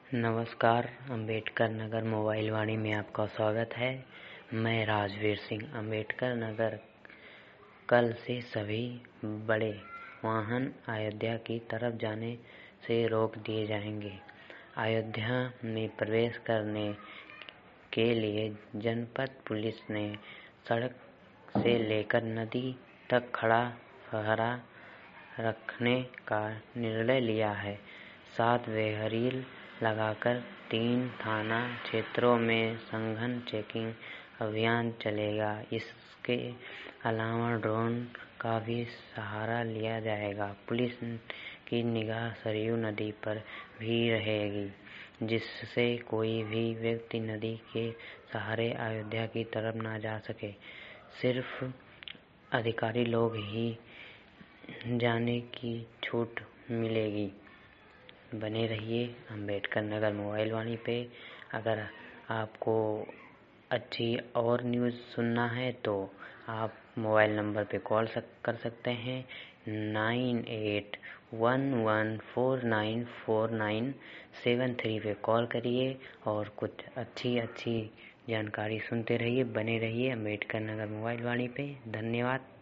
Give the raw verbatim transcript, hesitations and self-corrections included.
नमस्कार, अम्बेडकर नगर मोबाइल वाणी में आपका स्वागत है। मैं राजवीर सिंह। अम्बेडकर नगर कल से सभी बड़े वाहन अयोध्या की तरफ जाने से रोक दिए जाएंगे। अयोध्या में प्रवेश करने के लिए जनपद पुलिस ने सड़क से लेकर नदी तक कड़ा पहरा रखने का निर्णय लिया है। साथ बेहरील लगाकर तीन थाना क्षेत्रों में सघन चेकिंग अभियान चलेगा। इसके अलावा ड्रोन का भी सहारा लिया जाएगा। पुलिस की निगाह सरयू नदी पर भी रहेगी, जिससे कोई भी व्यक्ति नदी के सहारे अयोध्या की तरफ न जा सके। सिर्फ अधिकारी लोग ही जाने की छूट मिलेगी। बने रहिए अम्बेडकर नगर मोबाइल वाणी पे। अगर आपको अच्छी और न्यूज़ सुनना है तो आप मोबाइल नंबर पे कॉल सक, कर सकते हैं nine eight one one four nine four nine seven three पे कॉल करिए और कुछ अच्छी अच्छी जानकारी सुनते रहिए। बने रहिए अम्बेडकर नगर मोबाइल वाणी पे। धन्यवाद।